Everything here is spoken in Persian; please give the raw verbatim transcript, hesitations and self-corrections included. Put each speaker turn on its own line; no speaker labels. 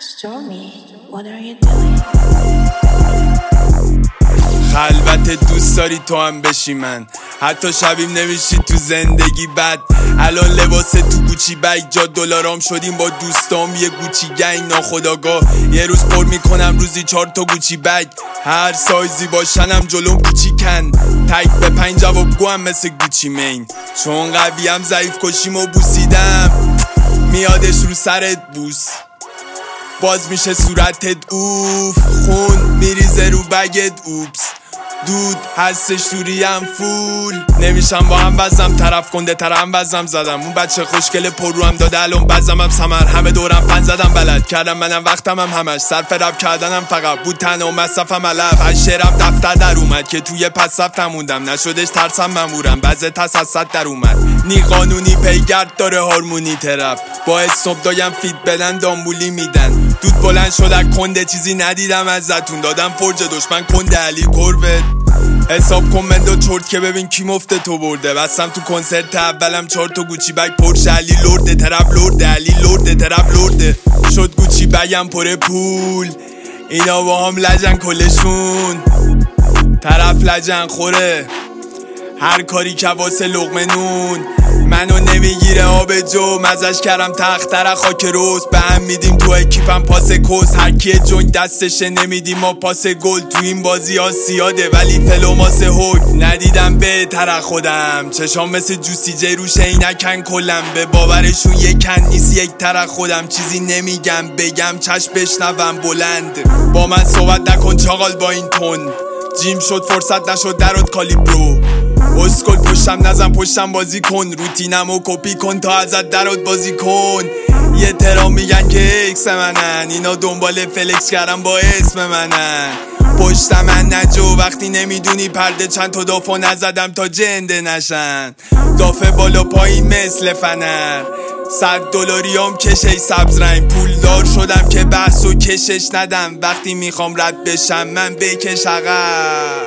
Stormy, what are you doing?
خلوت دوست داری تو هم بشی من، حتی شبیم نمیشی تو زندگی بد. الان لباس تو گوچی بگ جا دلارام شدیم با دوستام یه گوچی گنگ ناخداگاه. یه روز پر میکنم روزی چهار تا گوچی بگ، هر سایزی باشنم جلوم کوچیکن. تک به پنج جواب گوهم مثل گوچی مین، چون قویم ضعیف کشیم و بوسیدم میادش رو سرت بوس. باز میشه صورتت اوف، خون میریزه رو بگت اوپس. دود هستش سوریم فول، نمیشم با هم وزم طرف کنده تر هم وزم زدم. اون بچه خوشگل پر رو هم داده الان بزم هم سمر. همه دورم پن زدم بلد کردم منم وقتم هم همش صرف رب کردنم فقط بود تنها و مصرفم علف. از شعرم دفتر در اومد که توی پس رفتم موندم، نشدش ترسم ممورم بعضه تس از صد در اومد. نی قانونی پیگرد داره هارمونی ترپ، با اسنوب دایم فیت بدن دامبولی میدن. دود بلند شد کنده چیزی ندیدم ازتون، دادم فرج دشمن کنده علی کربت. حساب کن مندو چرت که ببین کی مفته تو برده. بستم تو کنسرت اولم چهار تا گوچی بگ پرش علی لرده طرف لرده علی لرده طرف لرده. شد گوچی بگم پر پول، اینا با هم لجن کلشون، طرف لجن خوره هر کاری که واسه لقمه نون. منو نمیگیره آب جو، مزش کردم تختر خاک روز. به هم میدیم تو اکیپم پاس کس، هر کی جوین دستشه نمیدیم ما پاس گل. تو این بازی ها سیاده ولی فلو ماسه هوک، ندیدم بهتر خودم چشام مثل جوسی جی روش اینکن کلم. به باورشون یکن نیست یک تر خودم، چیزی نمیگم بگم چشم بشنوم بلند. با من صحبت نکن چاقال با این تون، جیم شد فرصت نشد درات کالیبرو. اسکل پشتم نزن پشتم بازی کن، روتینمو کپی کن تا ازت درات بازی کن. یه ترا میگن که اکس منن، اینا دنبال فلکس کردن با اسم منن. پشت من نجو وقتی نمیدونی پرده چند تا دافا نزدم تا جنده نشن. دافه بالا پایین مثل فنر، صد دلاریام کشه سبز رنگ. پولدار شدم که بحث و کشش ندم، وقتی میخوام رد بشم من بکش عقب.